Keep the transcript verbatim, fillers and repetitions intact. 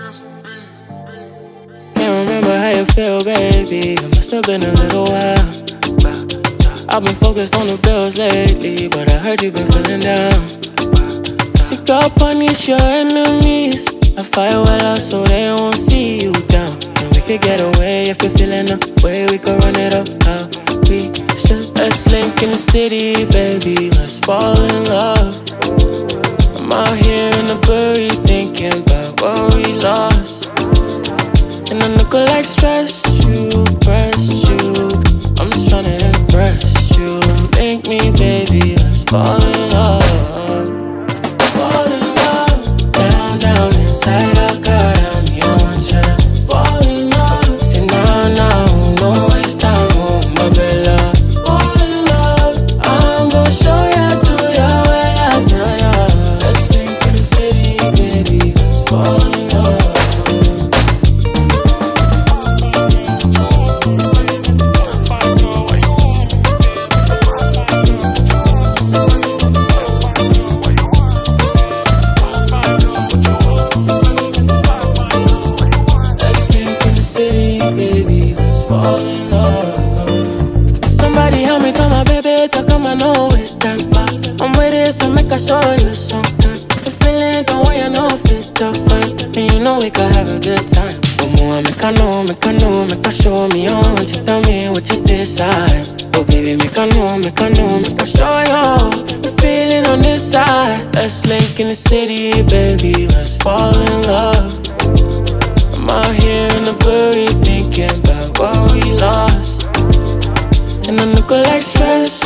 Can't remember how you feel, baby. It must have been a little while. I've been focused on the bills lately, but I heard you've been feeling down. Seek up, punish your enemies. I fight well out so they won't see you down. And we could get away if you're feeling the way. We could run it up how we should. Let's link in the city, baby. Let's fall in love. I'm out here in the bury thinking about what we lost. And I look like stress you, press you. I'm just tryna impress you. Make me, baby, let's fall in love. Fall in love. Down, down, inside out, God, I'm your child. Fall in love. Say now, now, no waste time, oh my bella. Fall in love. I'm gonna show ya, do ya, well, I do ya. Let's think in the city, baby, let's fall in love. Baby, let's fall in love. Somebody help me tell my baby to come, I know it's time for. I'm with it, so make I show you something. The feeling, don't worry, I know fit to find. And you know we could have a good time. But more, make I know, make I know, make I show me on. You tell me what you decide. Oh baby, make I know, make I know, make I show you the feeling on this side. Let's link in the city, baby, let's fall in love. I'm out here in the bury thinking about what we lost. And I look like stress